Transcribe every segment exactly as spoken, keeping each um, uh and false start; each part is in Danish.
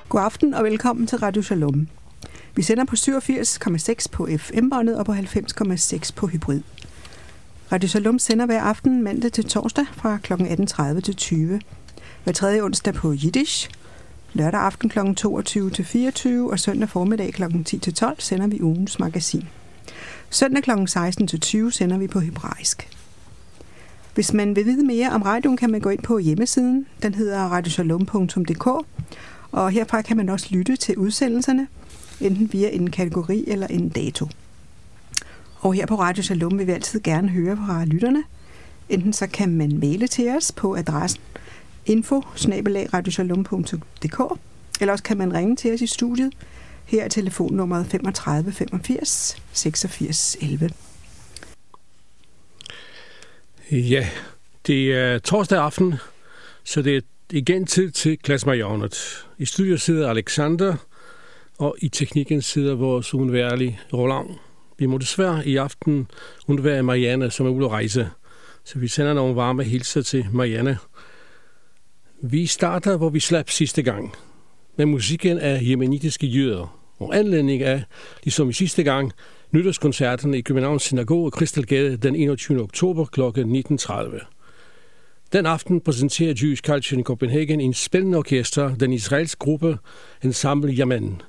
God aften og velkommen til Radio Shalom. Vi sender på syvogfirs komma seks på F M-båndet og på halvfems komma seks på hybrid. Radio Shalom sender hver aften mandag til torsdag fra kl. atten tredive til tyve. Hver tredje onsdag på Yiddish. Lørdag aften kl. toogtyve til fireogtyve og søndag formiddag kl. ti til tolv sender vi ugens magasin. Søndag kl. seksten til tyve sender vi på hebraisk. Hvis man vil vide mere om radioen, kan man gå ind på hjemmesiden. Den hedder radioshalom punktum d k, og herfra kan man også lytte til udsendelserne, enten via en kategori eller en dato. Og her på Radio Shalom vil vi altid gerne høre fra lytterne. Enten så kan man maile til os på adressen info bindestreg radioshalom punktum d k, eller også kan man ringe til os i studiet. Her er telefonnummeret femogtredive femogfirs seksogfirs elleve. Ja, det er torsdag aften, så det er igen tid til Klassemajornet. I studiet sidder Alexander, og i teknikken sidder vores undværlige Roland. Vi må desværre i aften undvære Marianne, som er ude at rejse, så vi sender nogle varme hilser til Marianne. Vi starter, hvor vi slap sidste gang, med musikken af yemenitiske jøder, og anledning af, ligesom i sidste gang, nytårskoncerten i Københavns Synagoge og Krystalgade den enogtyvende oktober kl. nitten tredive. Den aften præsenterer Jewish Culture in Copenhagen en spændende orkester, den israelske gruppe Ensemble Yamen.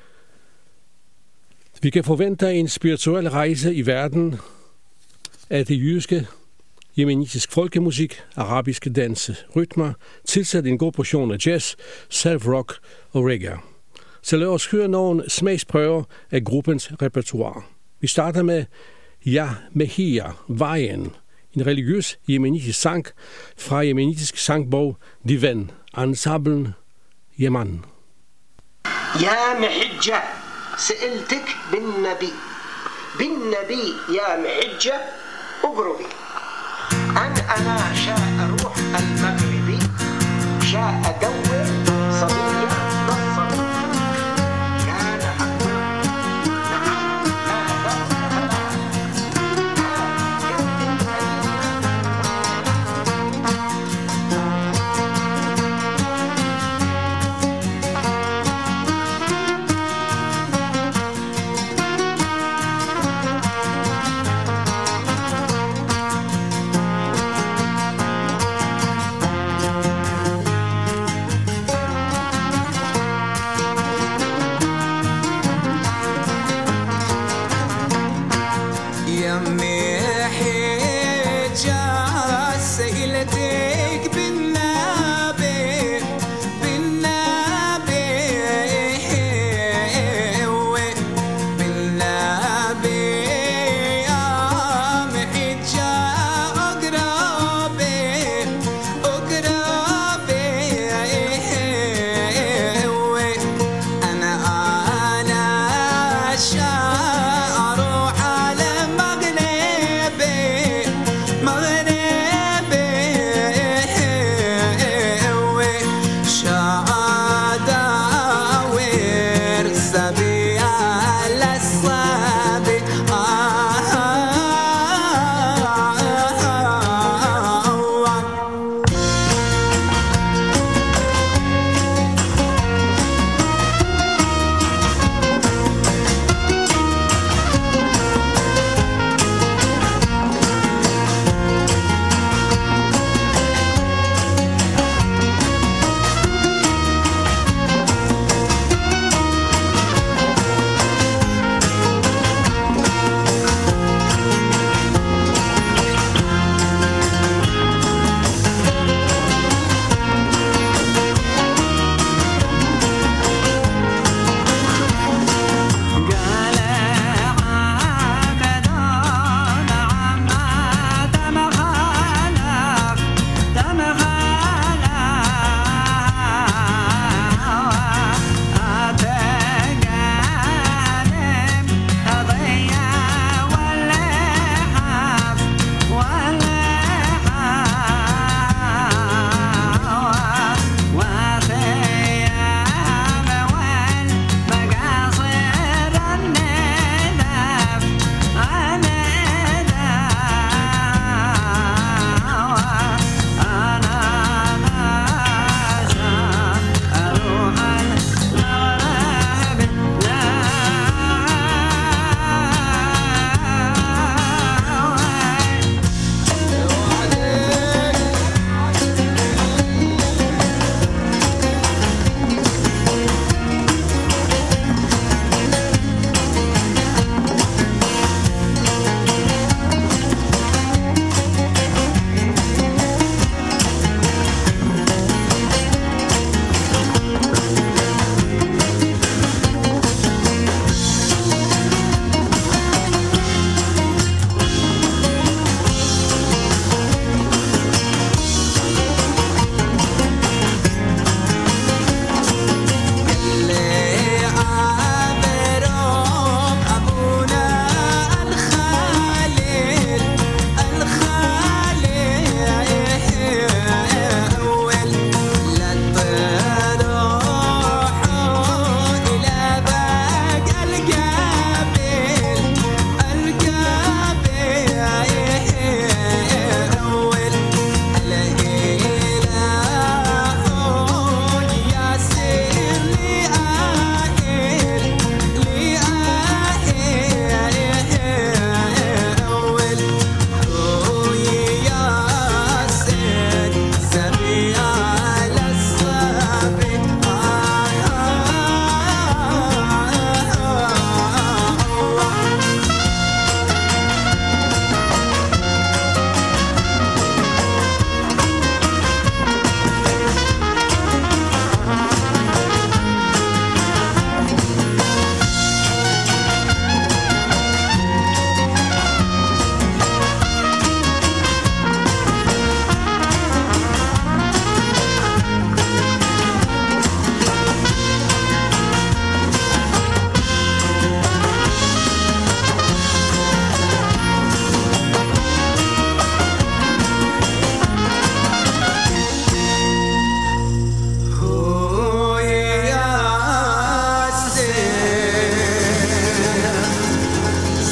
Vi kan forvente en spirituel rejse i verden af det jødiske, yemenitisk folkemusik, arabiske danse, rytmer, tilsat en god portion af jazz, self-rock og reggae. Så lad os høre nogle smagsprøver af gruppens repertoire. Vi starter med Ja Mehia, Vejen, en religiøs yemenitisk sang fra yemenitisk sangbog Divan, ensemblen Yemen. Ja Mehidja, سألتك بالنبي بالنبي يا محجة اقربي أن أنا شاء روح المغربي شاء أدور صبية نصبي كان أقوى نعم هذا أروح على مغني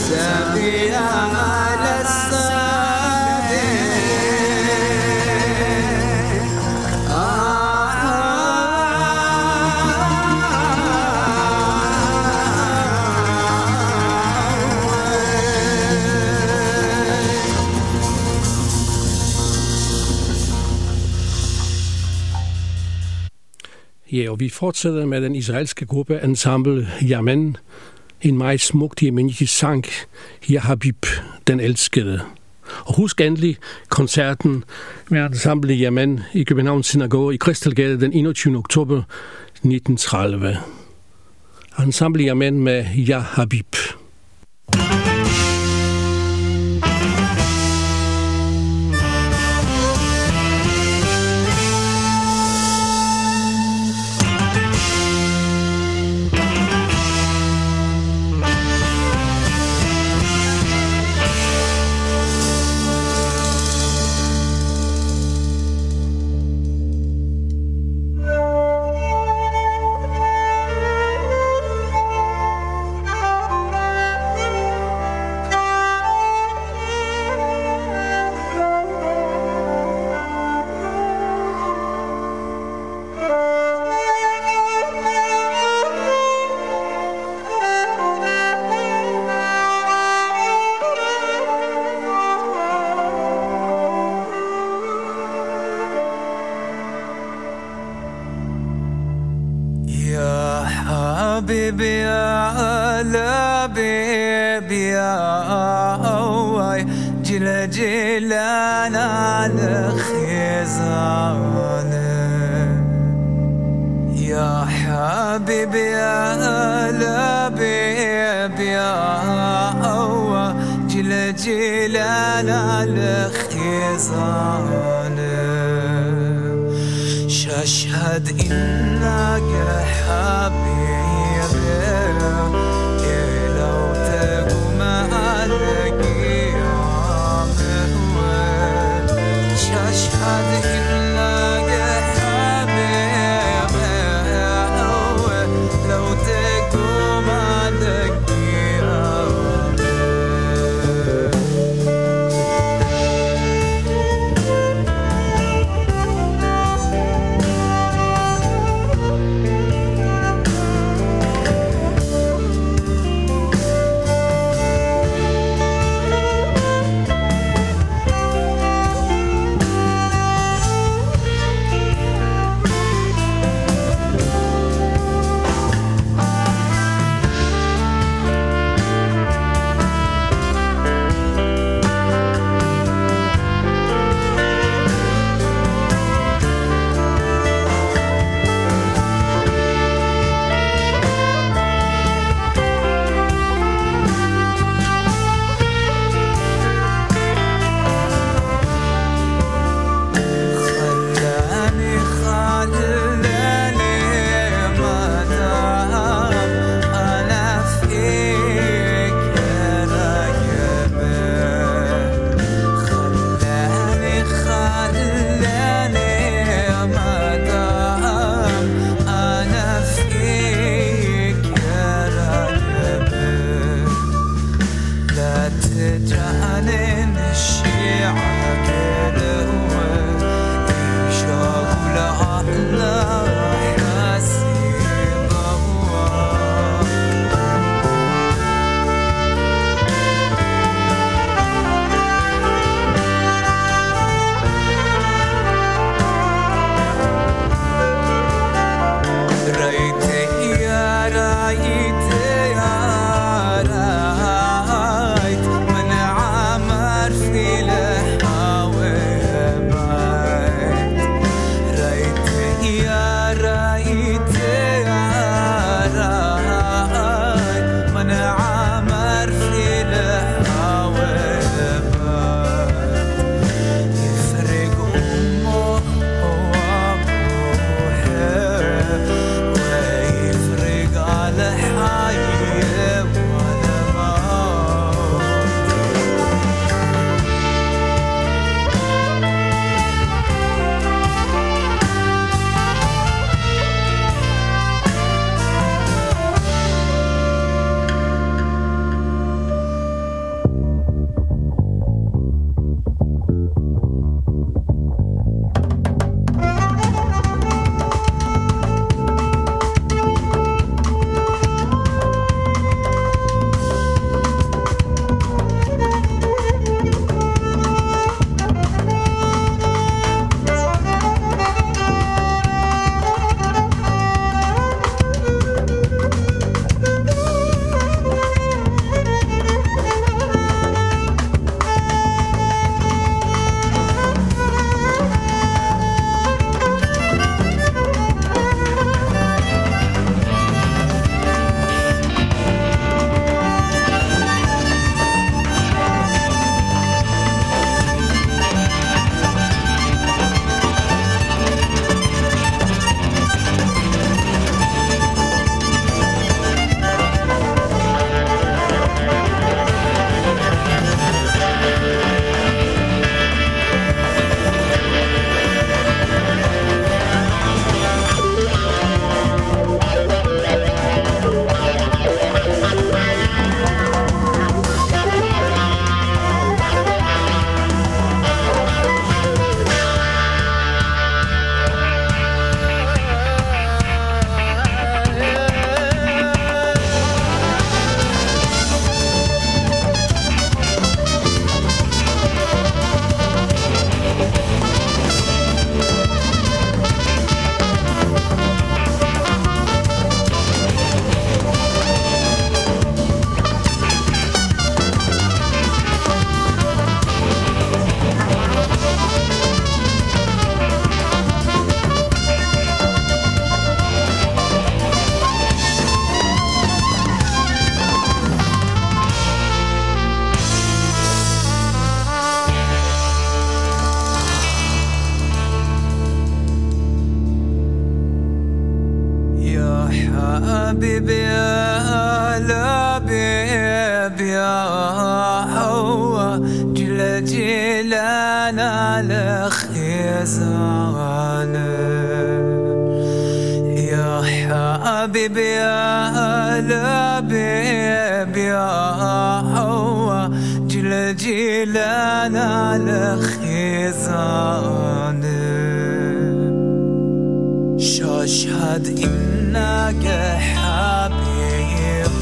Ja, og vi fortsætter med den israelske gruppe Ensemble Yamen. En meget smukt jemenitisk sang, Ya Habib, den elskede. Og husk endelig koncerten med Ensemble Yamen i Københavns Synagoge i Krystalgade den enogtyvende oktober nitten tredive. Ensemble Yamen med Ya Habib. من عمر في لحظة حبيبي يا لبيب يا حوا جل جلانا لخيزان يا حبيبي يا لبيب يا حوا جل جلانا لخيزان شاشهد إنك حبيب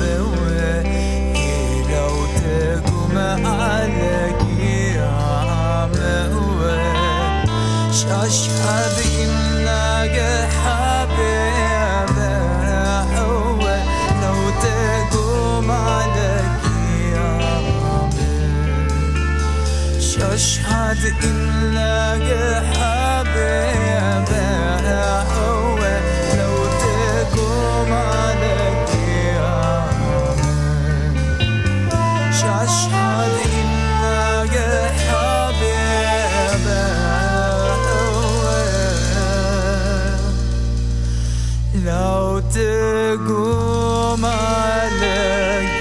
ولو تقوم عليك يا مهوى شاشهد إنك حبيب ولو تقوم عليك يا مهوى شاشهد إنك حبيب لو تقوم عليك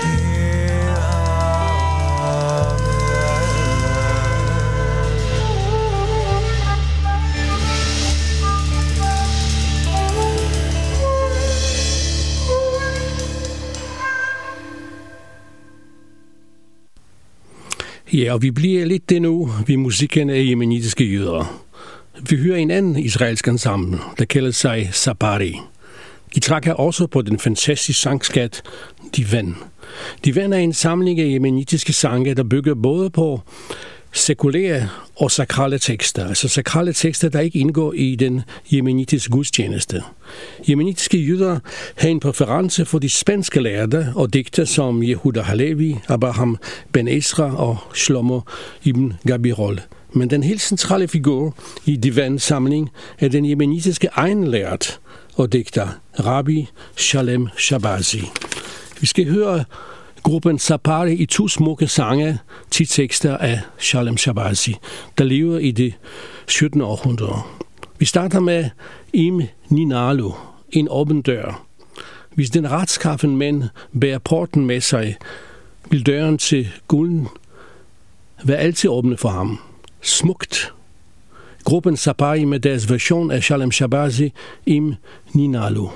Ja, og vi bliver lidt det nu ved musikken af yemenitiske jøder. Vi hører en anden israelsk ensemble, der kalder sig Sabari. De trækker også på den fantastiske sangskat Divan. Divan er en samling af yemenitiske sange, der bygger både på sekulære og sakrale tekster, altså sakrale tekster, der ikke indgår i den yemenitiske gudstjeneste. Yemenitiske jøder har en præference for de spanske lærde og digter som Yehuda Halevi, Abraham Ben Ezra og Shlomo ibn Gabirol. Men den helt centrale figur i Divan-samling er den yemenitiske egenlært og digter Rabbi Shalem Shabazi. Vi skal høre gruppen Sabari i to smukke sange til tekster af Shalem Shabazi, der lever i det syttende århundrede. Vi starter med Im Ninalu, en åben dør. Hvis den retskaffen mand bærer porten med sig, vil døren til gulden være altid åbne for ham. Smukt. Gruppen Sabari med deres version af Shalem Shabazi, Im Ninalu.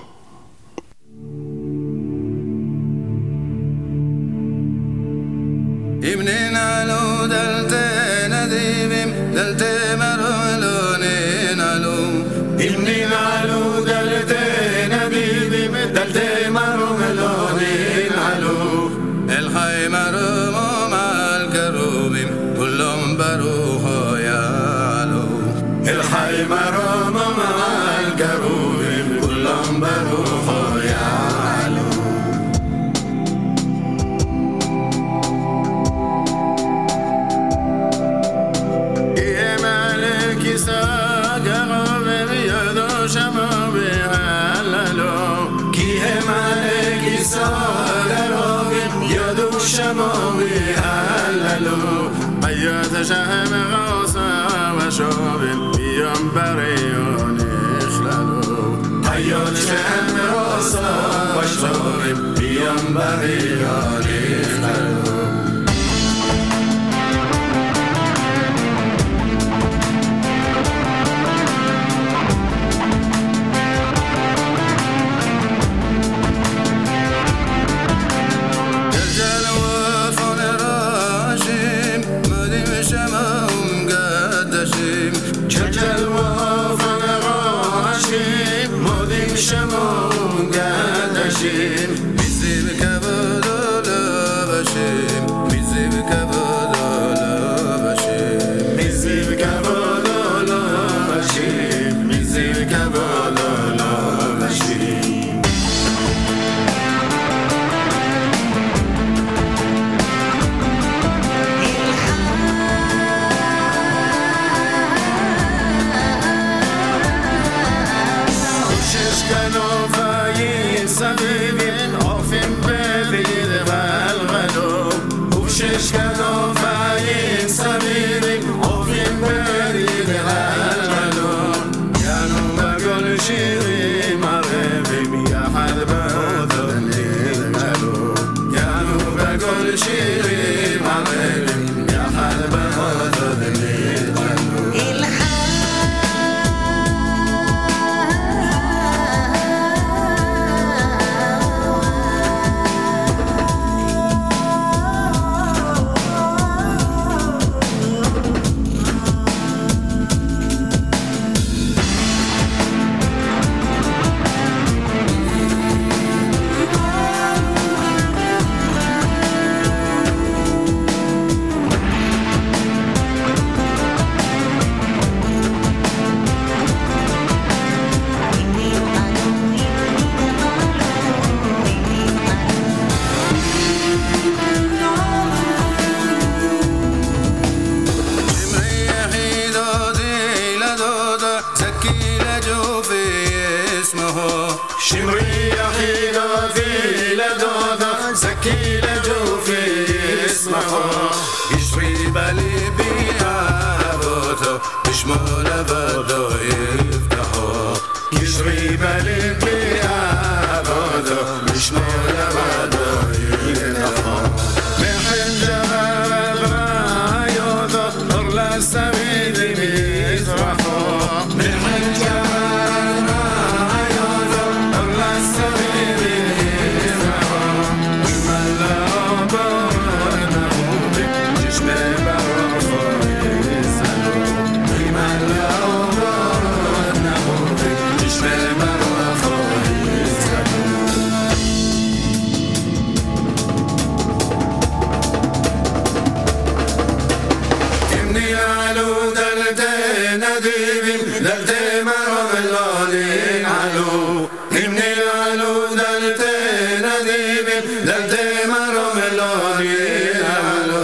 Im Ninalu dalte nadivim dalte marulu ninalu Im Ninalu dalte nadivim dalte marulu ninalu El khaymarum mal karubim kullum baruho yalu El khaymarum mal karubim kullum baruho yalu شماوي هللو أيات شهم غوصا وشوب بيوم بريون يخللو أيات شهم غوصا وشوب بيوم بريون يخللو شيري مريم يا حد بدر شمري أخيلاتي لدادا زكي لجوفي اسمها يشري بالي بيعبوتا بشمول بدا يفتحها يشري بالي بيعبوتا بشمول بدا يفتحها محن جهاب رايودا أرلا السبيل ميزرحها محن جهاب رايودا أرلا السبيل ميزرحها وملا أبانا هوبك جشم برفا يزالو وملا أبانا هوبك جشم برفا يزالو إمني علو دلتي نديبين دلتي مرم اللالين علو إمني علو دلتي نديبين دلتي مرم اللالين علو.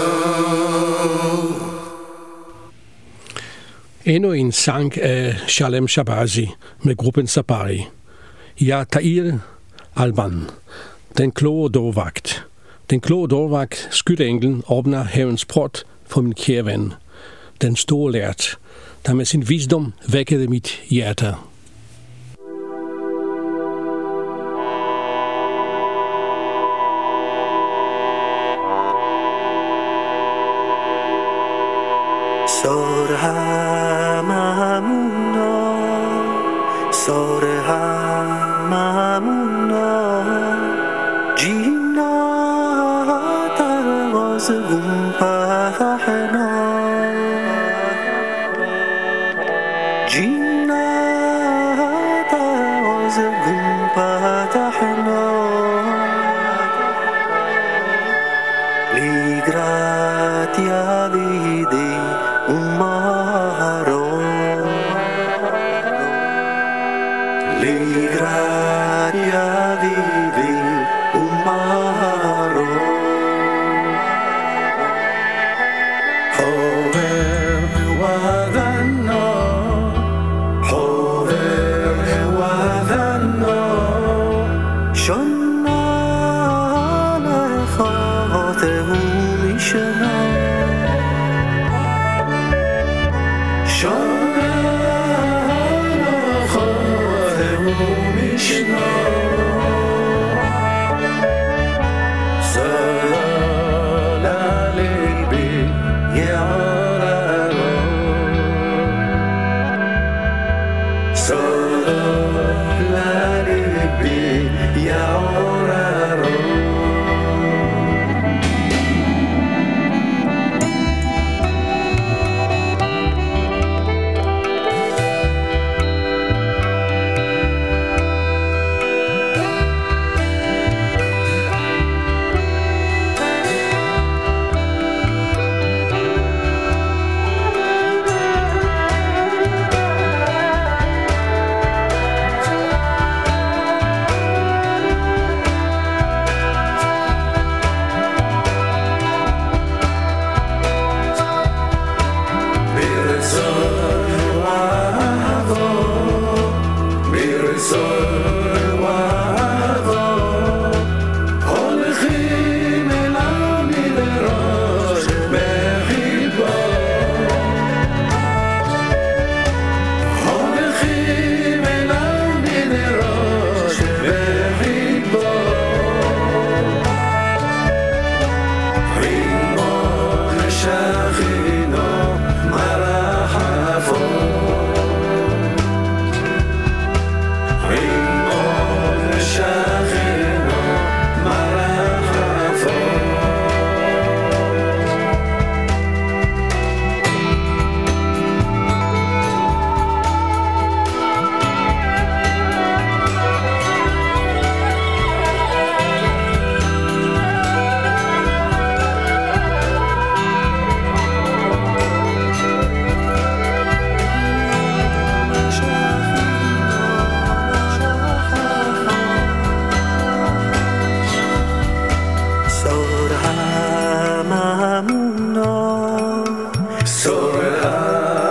Endnu en sang af Shalem Shabazi med gruppen Sabari. Ja Ta'ir Alban, den kloge dårvagt. Den kloge dårvagt, skytteenglen, åbner havens port for min kære ven. Den store lært, der med sin visdom vækkede mit hjerte. Sorhamamuna, sorhamamuna, jina tarvaz gumpatahna, jina tarvaz gumpatahna, ligratia vidi umaro, ligratia vidi umaro. Hover wadano, hover wadano, shona lekhatehu mishna.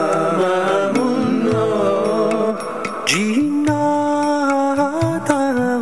Gina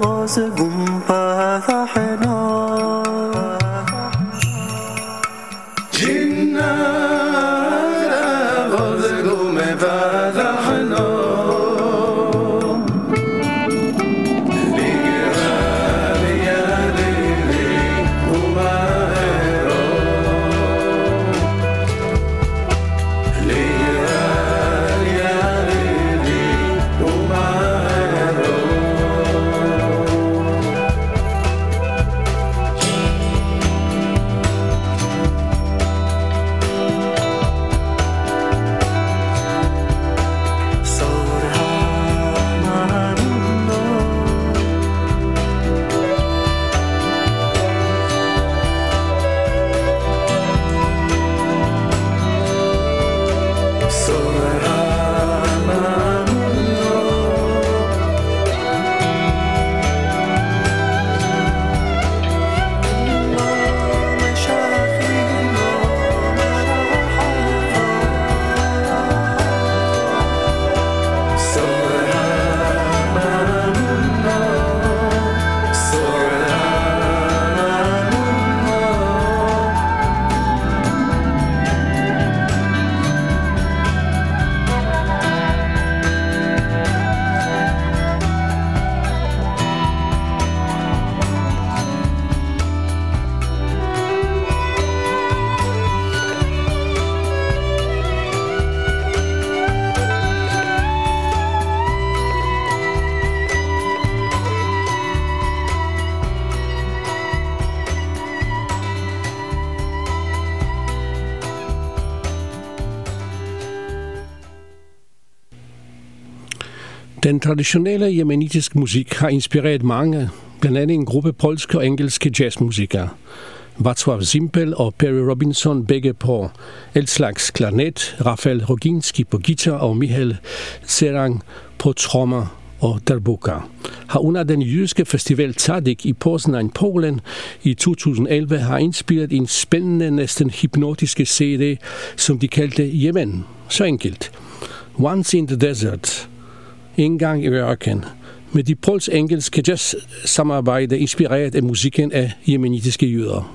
Den traditionelle yemenitiske musik har inspireret mange, blandt andet en gruppe polske og engelske jazzmusikere. Wacław Zimpel og Perry Robinson begge på elslags klarnet, Rafael Roginski på guitar og Michal Serang på trommer og darbuka, har under den jødiske festival Tzadik i Poznań, Polen i to tusind og elleve har indspillet en spændende, næsten hypnotiske C D, som de kaldte Yemen. Så enkelt. Once in the Desert. En gang i ørken. Med de pols-engelske jazz-samarbejde inspireret af musikken af yemenitiske jøder.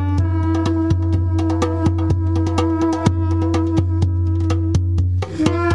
Yeah.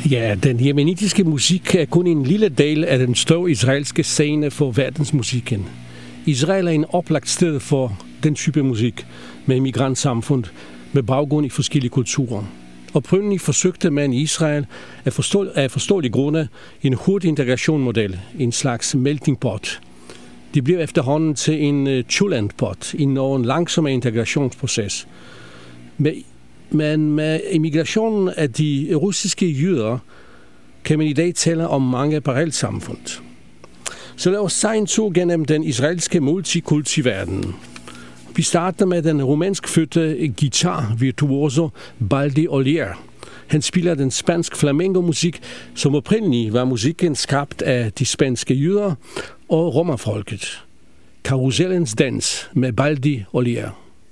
Ja, den jemenitiske musik er kun en lille del af den store israelske scene for verdensmusikken. Israel er en oplagt sted for den type musik med migrantsamfund med baggrund i forskellige kulturer. Oprindeligt forsøgte man i Israel at forstå, af forståelige grunde en hurtig integrationmodel, en slags melting pot. Det blev efterhånden til en chulent pot, en en langsom integrationsproces. Men med emigrationen af de russiske jøder kan man i dag tale om mange parallelsamfund. Så lad os tage en tur gennem den israelske multikulti-verden. Vi starter med den romansk fødte guitar-virtuoso Baldi Olier. Han spiller den spansk flamenco-musik, som oprindeligt var musikken skabt af de spanske jøder og romerfolket. Karusellens dans med Baldi Olier.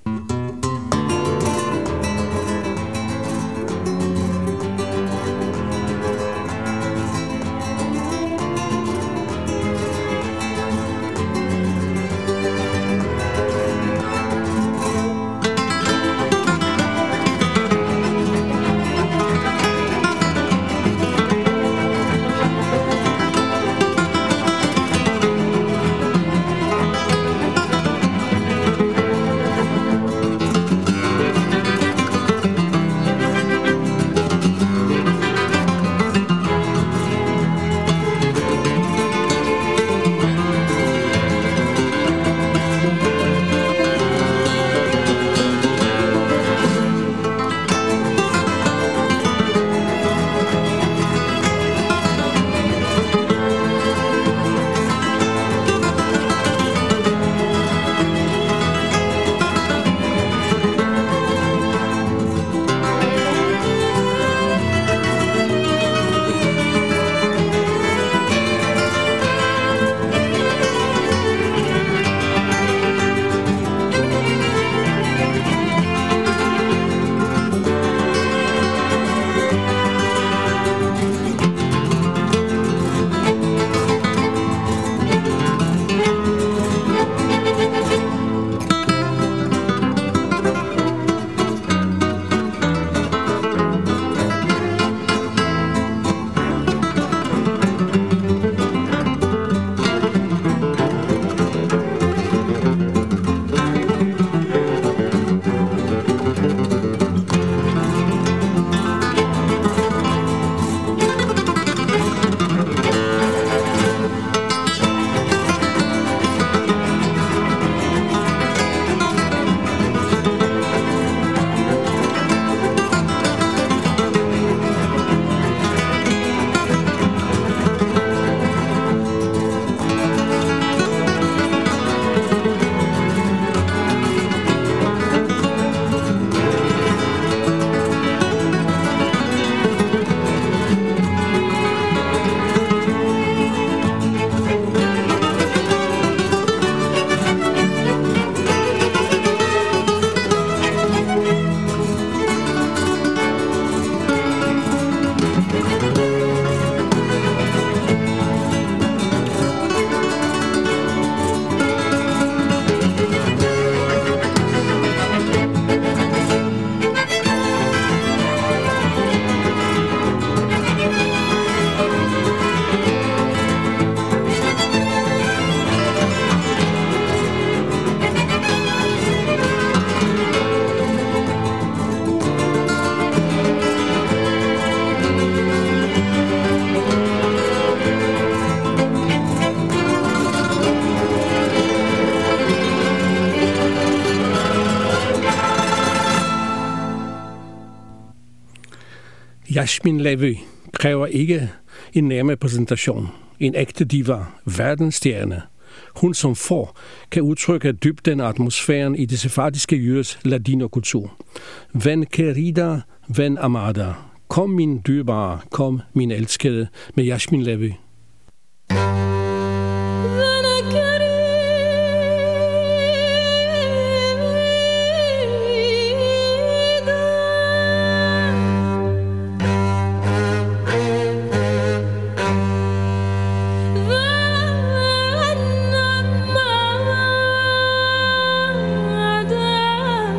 Yasmin Levy kræver ikke en nærmere præsentation. En ægte diva, verdensstjerne. Hun som får kan udtrykke dybden af atmosfæren i det sefardiske jødes ladinokultur. Ven querida, ven amada. Kom min dyrebare, kom min elskede med Yasmin Levy.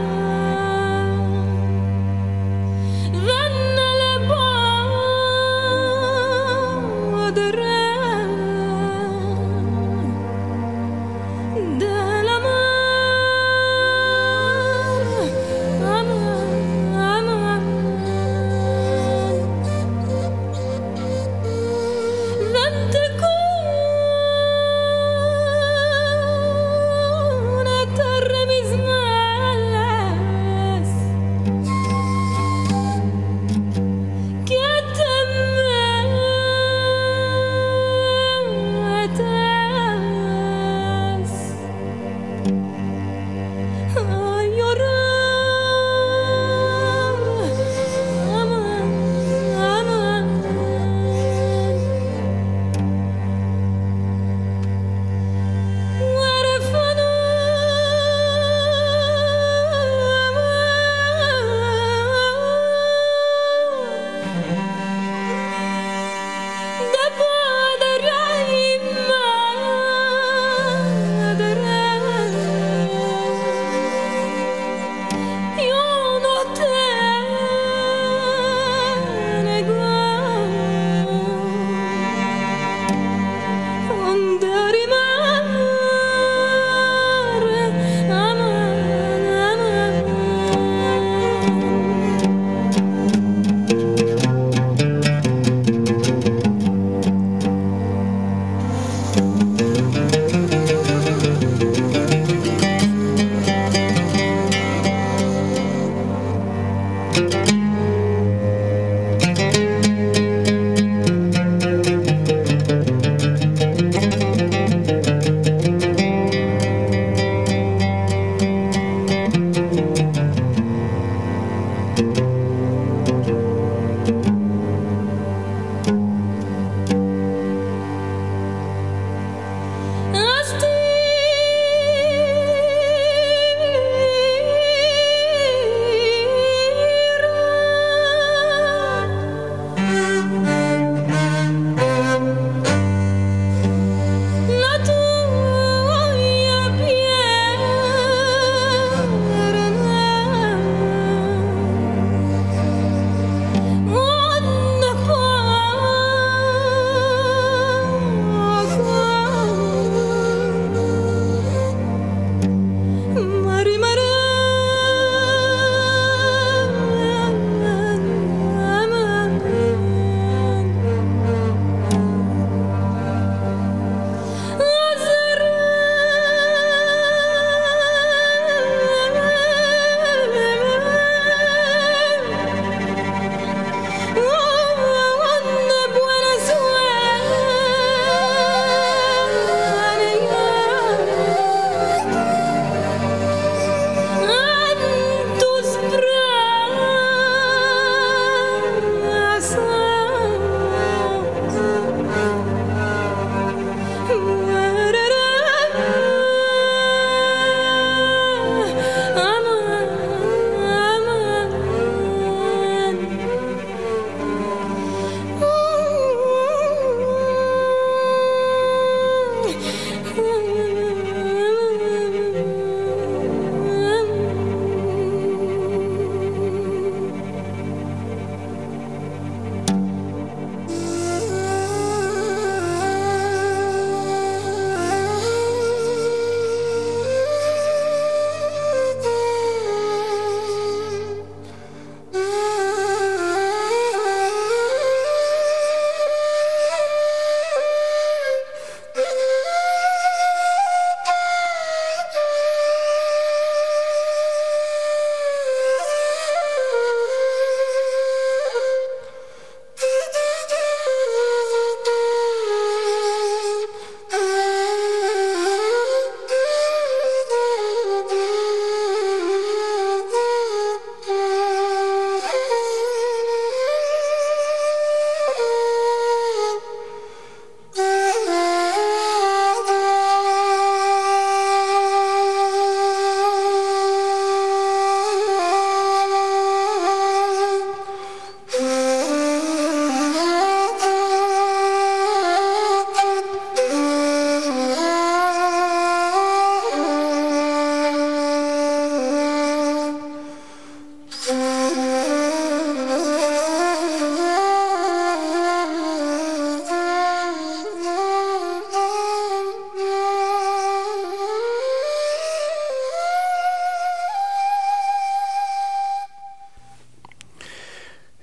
Then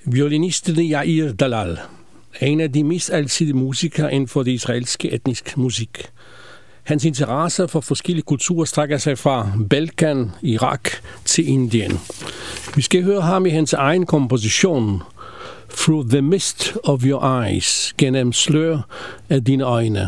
Violinisten Yair Dalal er en af de mest alsidige musikere inden for det israelske etnisk musik. Hans interesser for forskellige kulturer strækker sig fra Balkan, Irak til Indien. Vi skal høre ham i hans egen komposition, Through the Mist of Your Eyes, gennem slør af dine øjne.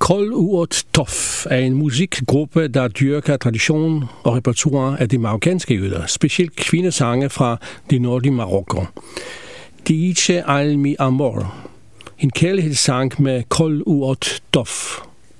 Kol Uot Tof er en musikgruppe, der dyrker tradition og repertoire af de marokkanske jøder, specielt kvindesange fra det nordlige Marokko. Dice Almi Amor, en kærlighedssang med Kol Uot Tof.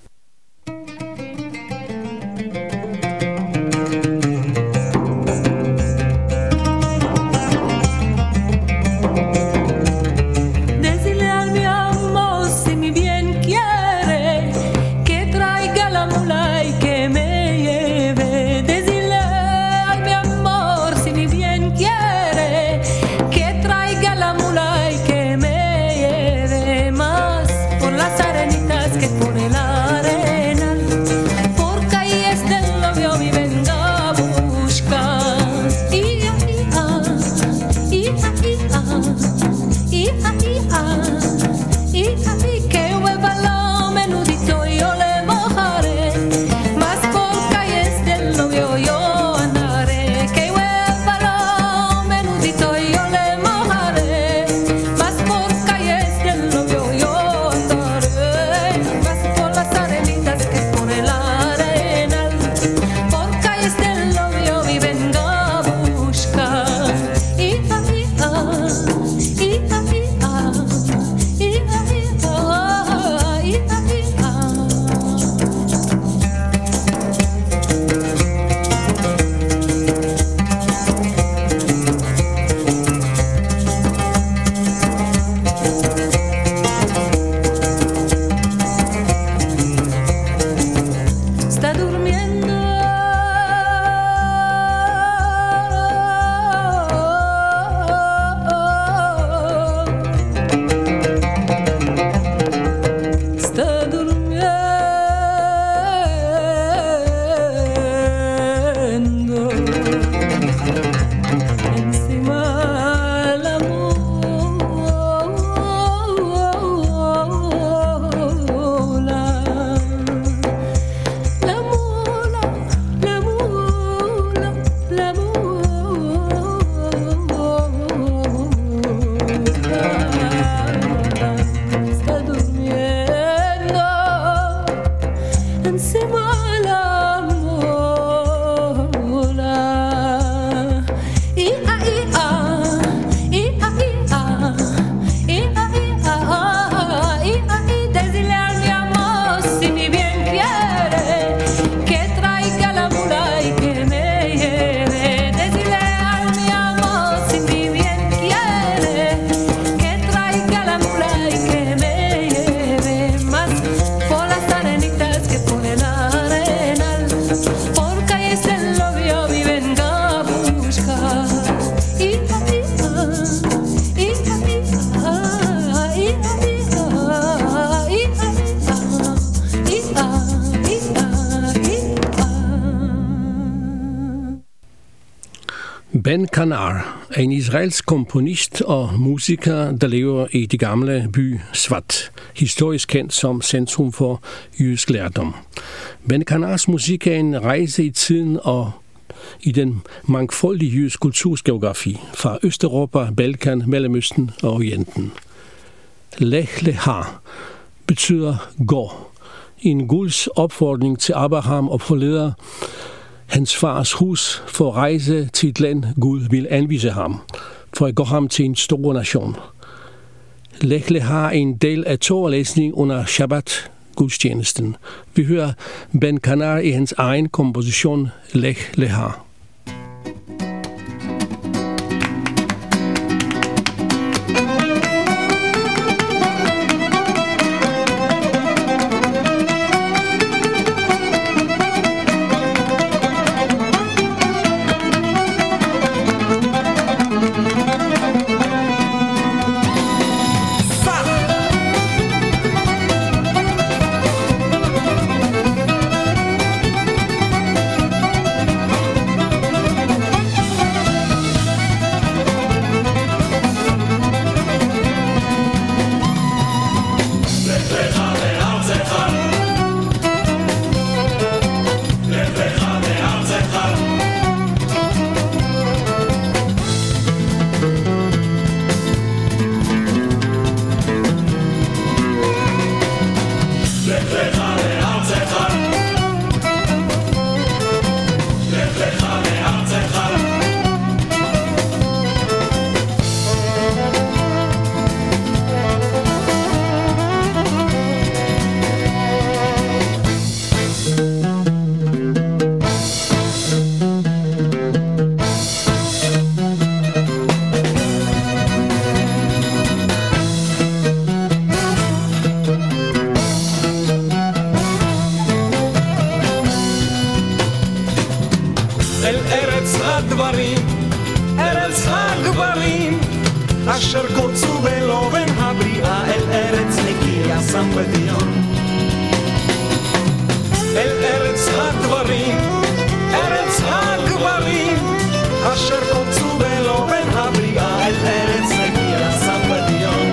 Ben Kanar er en israelsk komponist og musiker, der lever i det gamle by Svat, historisk kendt som centrum for jødisk lærdom. Ben Kanars musik er en rejse i tiden og i den mangfoldige jødiske kultursgeografi fra Østeuropa, Balkan, Mellemøsten og Orienten. Lech Lecha betyder gå. En Guds opfordring til Abraham og forleder hans fars hus for at rejse til et land, Gud vil anvise ham, for at gå ham til en stor nation. Lech Lecha er en del af Torah-læsning under Shabbat, gudstjenesten. Vi hører Ben Kanar i hans egen komposition Lech Lecha. Bye. אשר קורצו בלא בין הבריאה אל ארץ נקייה סמבדיון אל ארץ הגברים ארץ הגברים אשר קורצו בלא בין הבריאה אל ארץ נקייה סמבדיון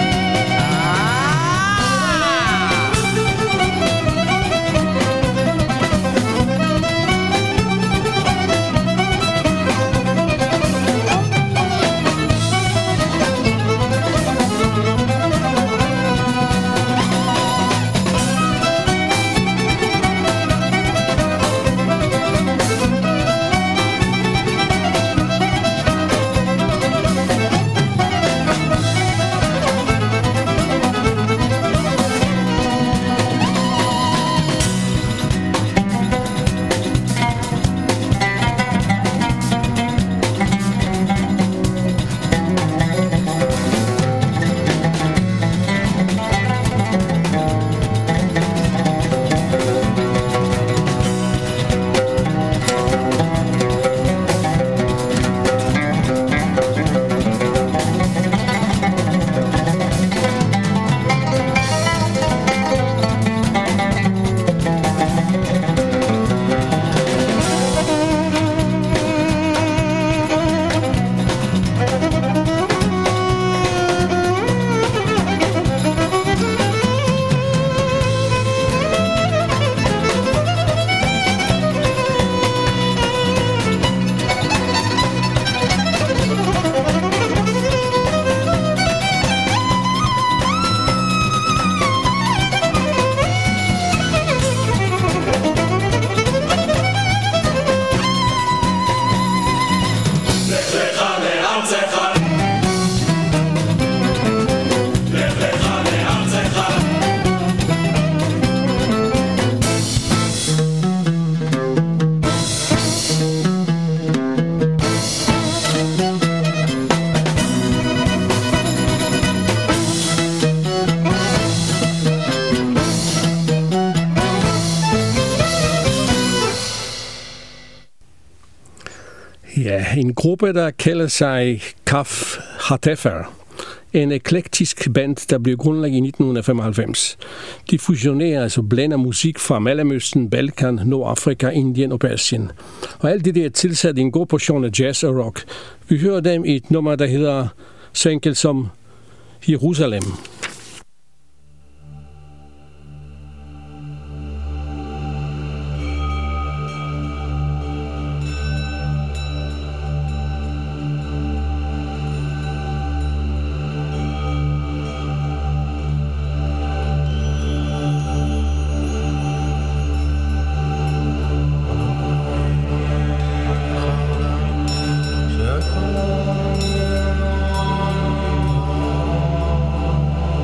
Ja, en gruppe, der kalder sig Kaf Hatefer. En eklektisk band, der blev grundlagt i nitten femoghalvfems. De fusionerer, altså blander musik fra Mellemøsten, Balkan, Nordafrika, Indien og Persien. Og alt det der er tilsat i en god portion af jazz og rock. Vi hører dem i et nummer, der hedder så enkelt som Jerusalem. Shakala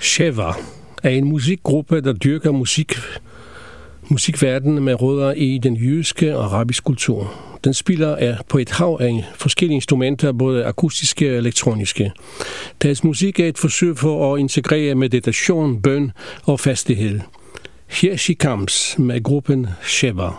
Sheva er en musikgruppe, der dyrker musik, musikverdenen med rødder i den jødiske og arabiske kultur. Den spiller er på et hav af forskellige instrumenter, både akustiske og elektroniske. Deres musik er et forsøg for at integrere meditation, bøn og fastighed. Here She Comes med gruppen Sheva.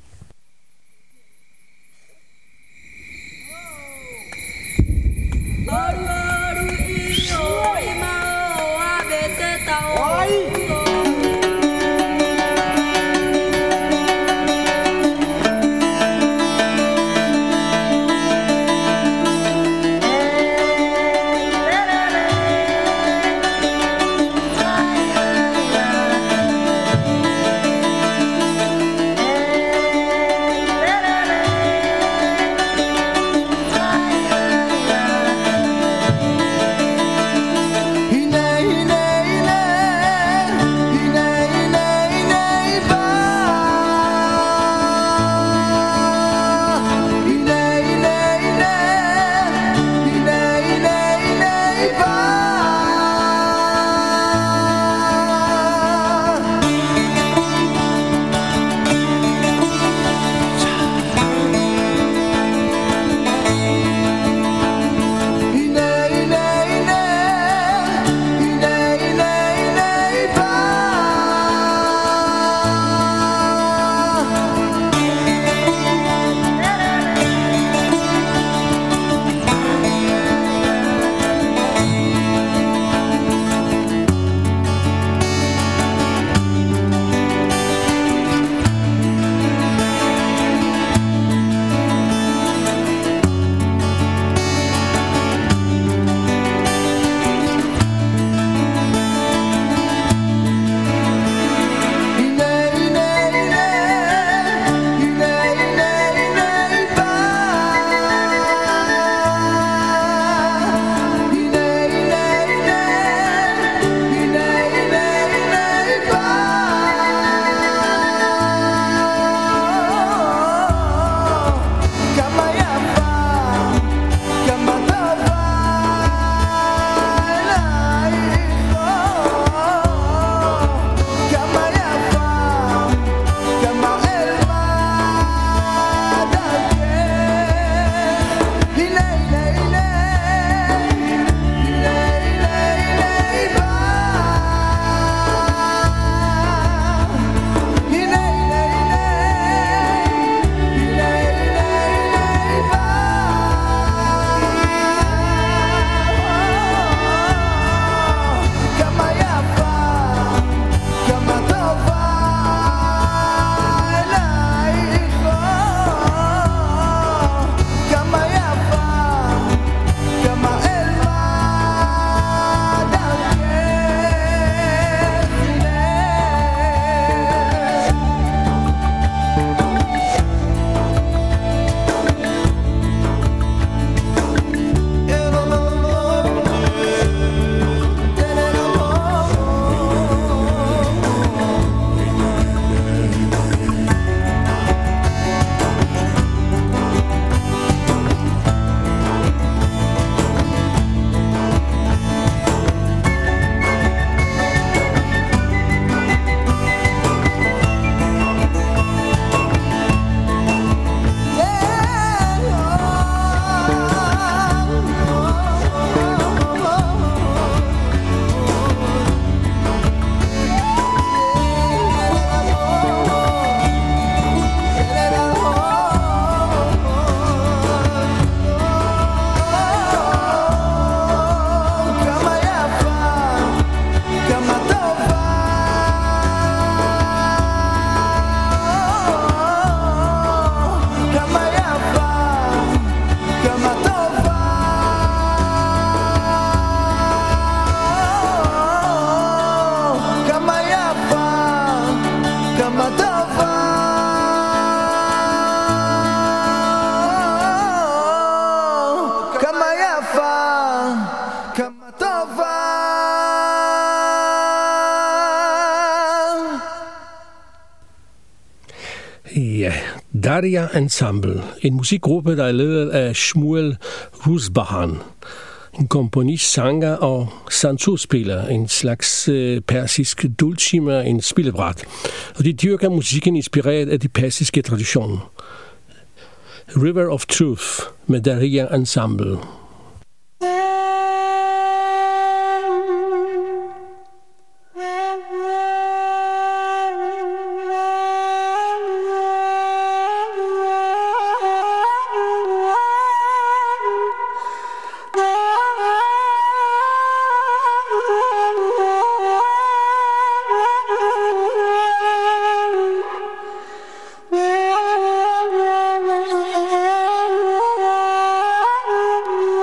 Ja, Daria Ensemble, en musikgruppe, der er ledet af Shmuel Rusbahan. en komponist, sanger og santurspiller, en slags persisk dulcimer, en spillebræt. Og de dyrker musikken inspireret af de persiske traditioner. River of Truth med Daria Ensemble. Thank you.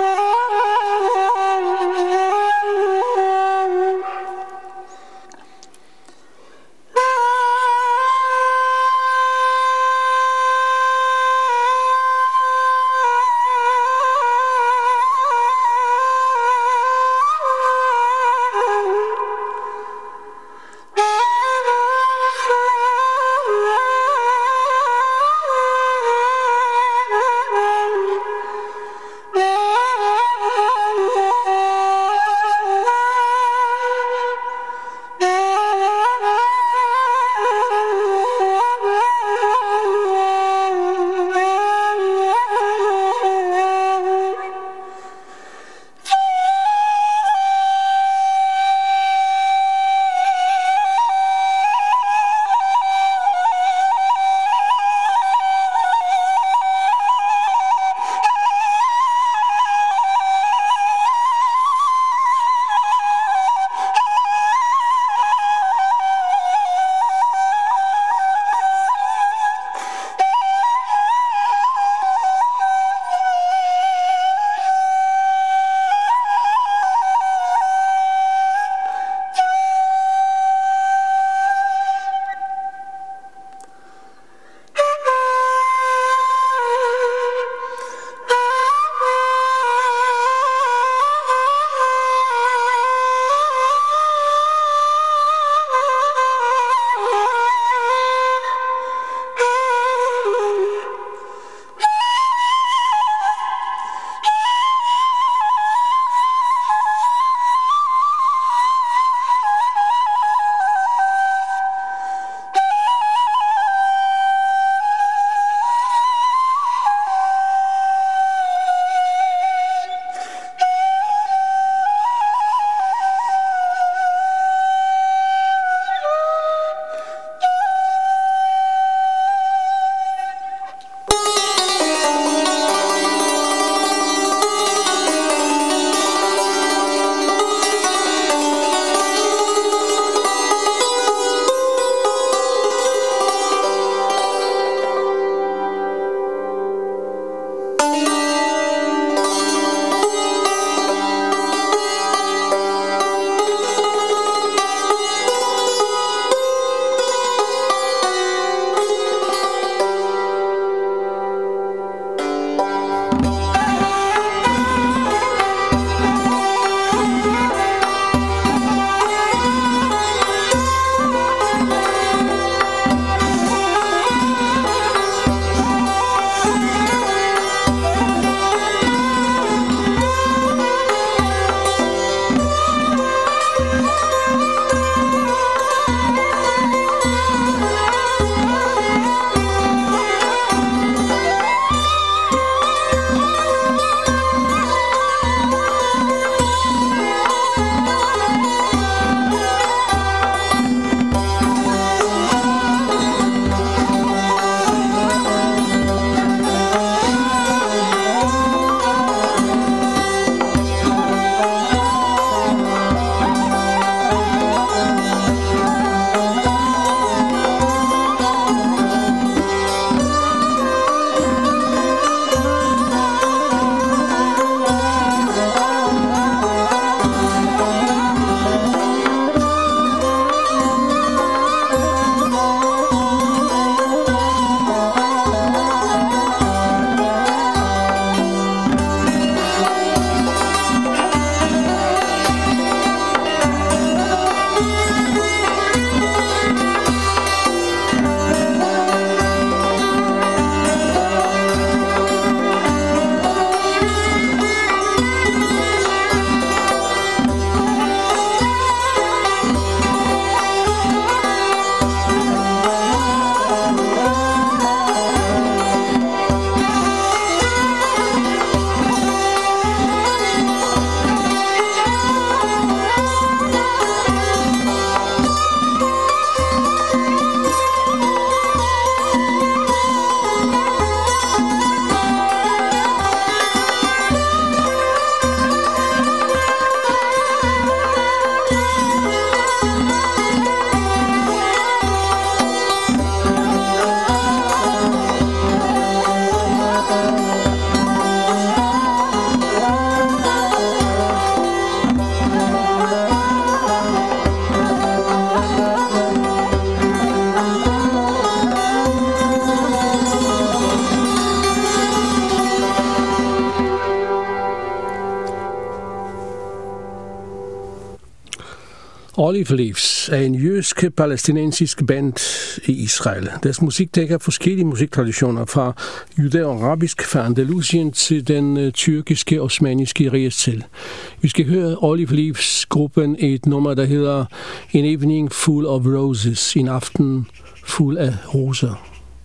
Olive Leaves er en jødisk-palæstinensisk band i Israel. Deres musik dækker forskellige musiktraditioner fra judæo-arabisk fra Andalusien til den uh, tyrkiske osmaniske riges til. Vi skal høre Olive Leaves-gruppen et nummer, der hedder An Evening Full of Roses, en aften fuld af roser.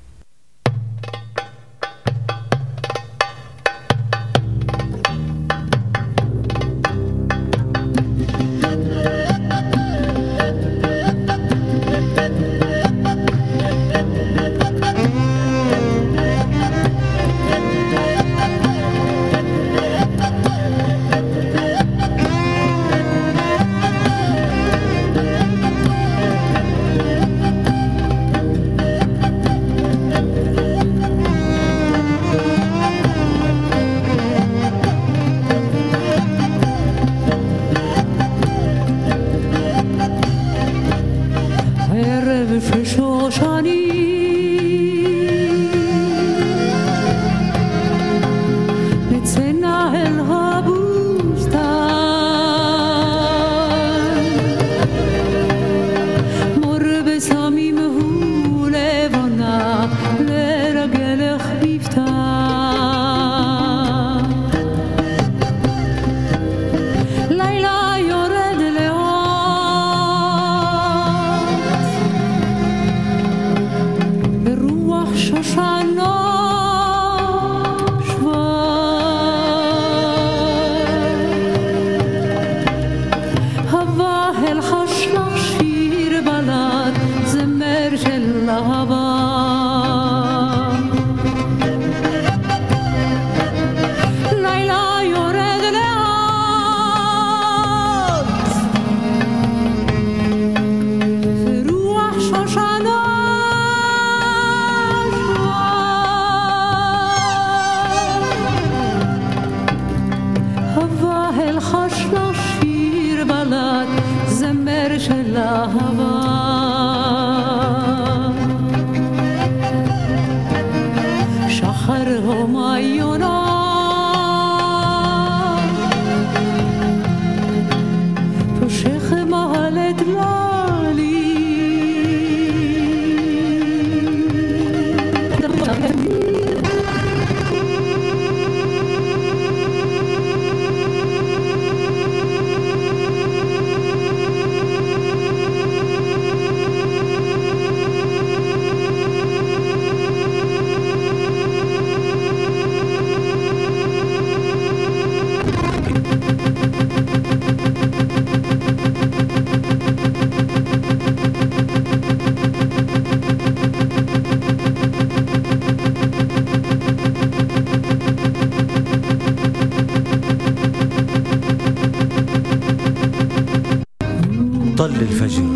طل الفجر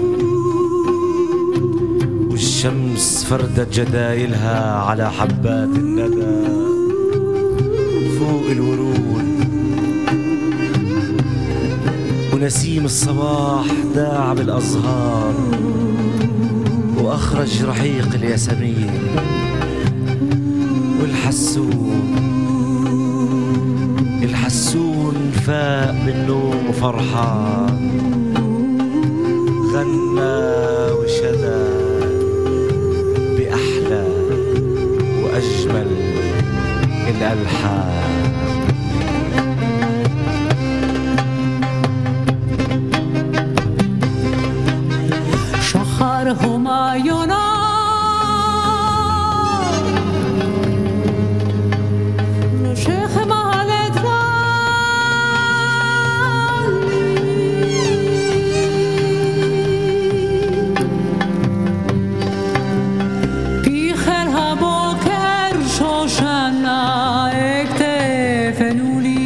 والشمس فردت جدايلها على حبات الندى فوق الورود، ونسيم الصباح داع بالأزهار وأخرج رحيق الياسمين، والحسون الحسون فاق بالنوم وفرحان، غنى وشدى بأحلى وأجمل الألحان. شخر همایونا شیخ محلت بیخر هباکر شوشنا اکتفنولی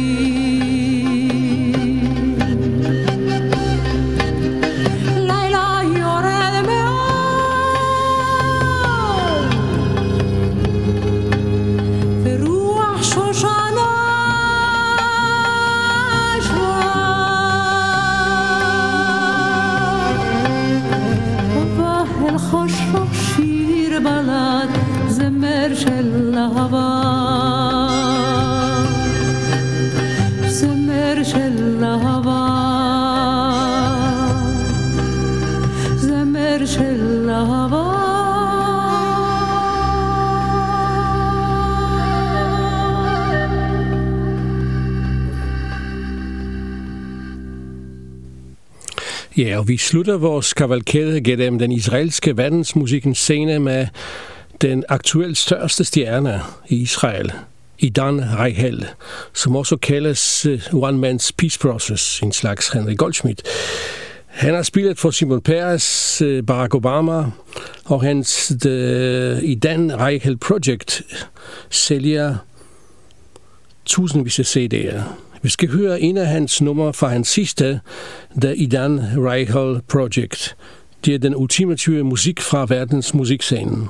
Ja, og vi slutter vores kavalkade gennem den israelske verdensmusikkens scene med den aktuelt største stjerne i Israel, Idan Reichel, som også kaldes One Man's Peace Process, en slags Henry Goldschmidt. Han har spillet for Simon Peres, Barack Obama, og hans The Idan Reichel Project sælger tusindvis af C D'er. Vi skal høre en af hans numre fra hans sidste, The Idan Reichel Project. Det er den ultimative musik fra verdens musikscenen.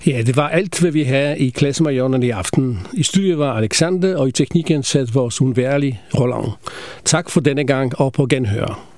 Ja, det var alt, hvad vi havde i Klassemajorerne i aften. I studiet var Alexander, og i teknikken satte vores undværlige Roland. Tak for denne gang, og på genhør.